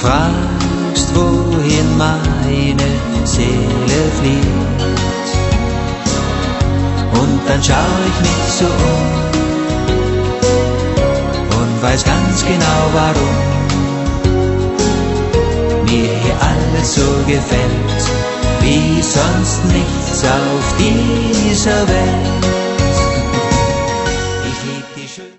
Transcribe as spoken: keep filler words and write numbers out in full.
fragst, wohin meine Seele flieht. Und dann schau ich mich so um und weiß ganz genau warum mir hier alles so gefällt, wie sonst nichts auf dieser Welt.